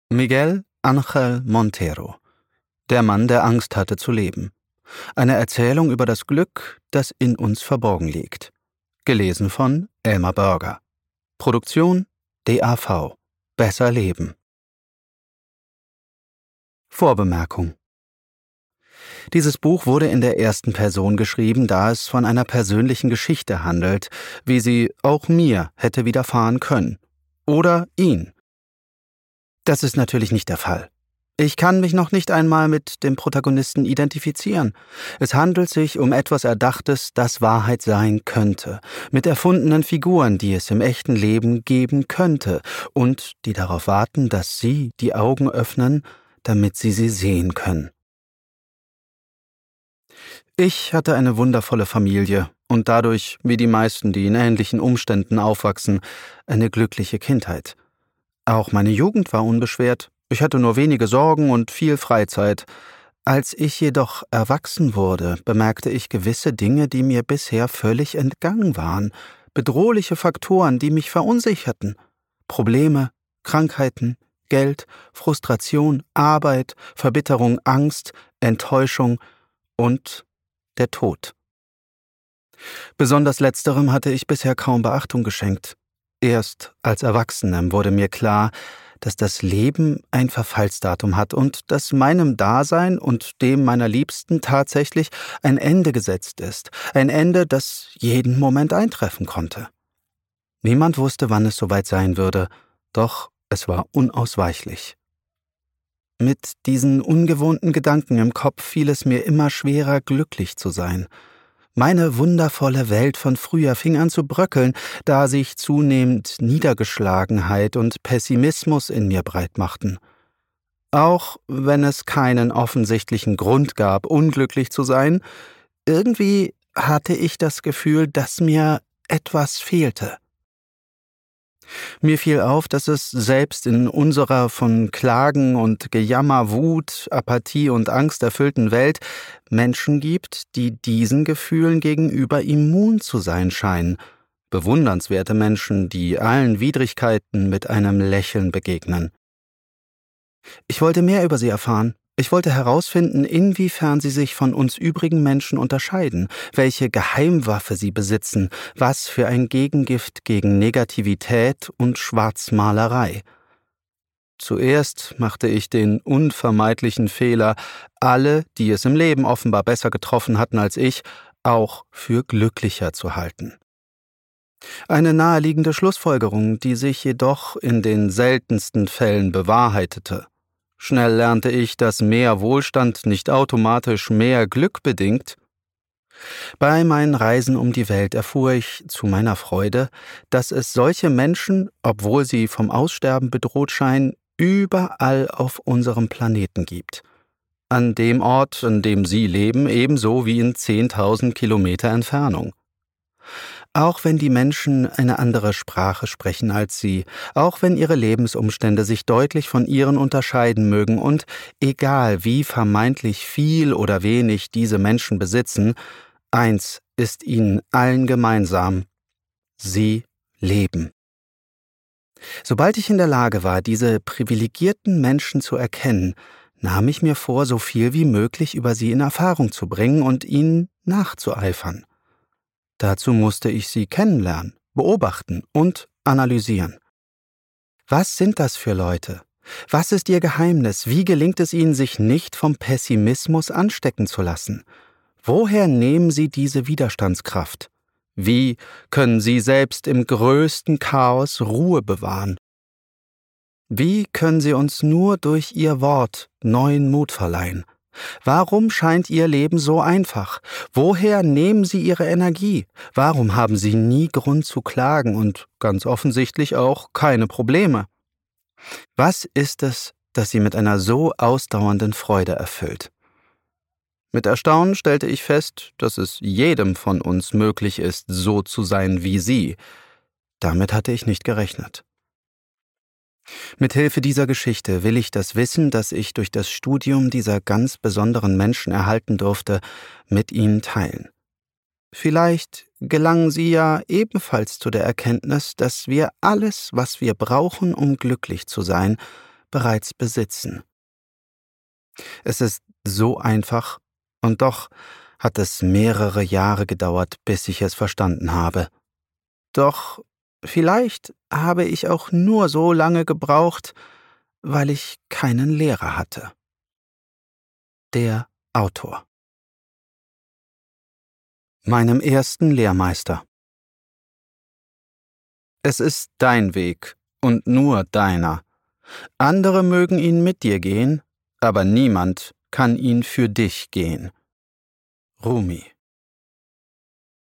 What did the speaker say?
Miguel Ángel Montero. Der Mann, der Angst hatte zu leben. Eine Erzählung über das Glück, das in uns verborgen liegt. Gelesen von Elmar Börger. Produktion DAV. Besser leben. Vorbemerkung. Dieses Buch wurde in der ersten Person geschrieben, da es von einer persönlichen Geschichte handelt, wie sie auch mir hätte widerfahren können. Oder ihn. Das ist natürlich nicht der Fall. Ich kann mich noch nicht einmal mit dem Protagonisten identifizieren. Es handelt sich um etwas Erdachtes, das Wahrheit sein könnte, mit erfundenen Figuren, die es im echten Leben geben könnte und die darauf warten, dass Sie die Augen öffnen, damit Sie sie sehen können. Ich hatte eine wundervolle Familie und dadurch, wie die meisten, die in ähnlichen Umständen aufwachsen, eine glückliche Kindheit. Auch meine Jugend war unbeschwert, ich hatte nur wenige Sorgen und viel Freizeit. Als ich jedoch erwachsen wurde, bemerkte ich gewisse Dinge, die mir bisher völlig entgangen waren, bedrohliche Faktoren, die mich verunsicherten. Probleme, Krankheiten, Geld, Frustration, Arbeit, Verbitterung, Angst, Enttäuschung und der Tod. Besonders letzterem hatte ich bisher kaum Beachtung geschenkt. Erst als Erwachsenem wurde mir klar, dass das Leben ein Verfallsdatum hat und dass meinem Dasein und dem meiner Liebsten tatsächlich ein Ende gesetzt ist. Ein Ende, das jeden Moment eintreffen konnte. Niemand wusste, wann es soweit sein würde, doch es war unausweichlich. Mit diesen ungewohnten Gedanken im Kopf fiel es mir immer schwerer, glücklich zu sein. Meine wundervolle Welt von früher fing an zu bröckeln, da sich zunehmend Niedergeschlagenheit und Pessimismus in mir breit machten. Auch wenn es keinen offensichtlichen Grund gab, unglücklich zu sein, irgendwie hatte ich das Gefühl, dass mir etwas fehlte. Mir fiel auf, dass es selbst in unserer von Klagen und Gejammer, Wut, Apathie und Angst erfüllten Welt Menschen gibt, die diesen Gefühlen gegenüber immun zu sein scheinen. Bewundernswerte Menschen, die allen Widrigkeiten mit einem Lächeln begegnen. Ich wollte mehr über sie erfahren. Ich wollte herausfinden, inwiefern sie sich von uns übrigen Menschen unterscheiden, welche Geheimwaffe sie besitzen, was für ein Gegengift gegen Negativität und Schwarzmalerei. Zuerst machte ich den unvermeidlichen Fehler, alle, die es im Leben offenbar besser getroffen hatten als ich, auch für glücklicher zu halten. Eine naheliegende Schlussfolgerung, die sich jedoch in den seltensten Fällen bewahrheitete. Schnell lernte ich, dass mehr Wohlstand nicht automatisch mehr Glück bedingt. Bei meinen Reisen um die Welt erfuhr ich zu meiner Freude, dass es solche Menschen, obwohl sie vom Aussterben bedroht scheinen, überall auf unserem Planeten gibt. An dem Ort, an dem sie leben, ebenso wie in 10.000 Kilometer Entfernung. Auch wenn die Menschen eine andere Sprache sprechen als sie, auch wenn ihre Lebensumstände sich deutlich von ihren unterscheiden mögen und, egal wie vermeintlich viel oder wenig diese Menschen besitzen, eins ist ihnen allen gemeinsam: sie leben. Sobald ich in der Lage war, diese privilegierten Menschen zu erkennen, nahm ich mir vor, so viel wie möglich über sie in Erfahrung zu bringen und ihnen nachzueifern. Dazu musste ich sie kennenlernen, beobachten und analysieren. Was sind das für Leute? Was ist ihr Geheimnis? Wie gelingt es ihnen, sich nicht vom Pessimismus anstecken zu lassen? Woher nehmen sie diese Widerstandskraft? Wie können sie selbst im größten Chaos Ruhe bewahren? Wie können sie uns nur durch ihr Wort neuen Mut verleihen? Warum scheint ihr Leben so einfach? Woher nehmen sie ihre Energie? Warum haben sie nie Grund zu klagen und ganz offensichtlich auch keine Probleme? Was ist es, das sie mit einer so ausdauernden Freude erfüllt? Mit Erstaunen stellte ich fest, dass es jedem von uns möglich ist, so zu sein wie sie. Damit hatte ich nicht gerechnet. Mithilfe dieser Geschichte will ich das Wissen, das ich durch das Studium dieser ganz besonderen Menschen erhalten durfte, mit Ihnen teilen. Vielleicht gelangen Sie ja ebenfalls zu der Erkenntnis, dass wir alles, was wir brauchen, um glücklich zu sein, bereits besitzen. Es ist so einfach, und doch hat es mehrere Jahre gedauert, bis ich es verstanden habe. Doch vielleicht habe ich auch nur so lange gebraucht, weil ich keinen Lehrer hatte. Der Autor. Meinem ersten Lehrmeister. Es ist dein Weg und nur deiner. Andere mögen ihn mit dir gehen, aber niemand kann ihn für dich gehen. Rumi.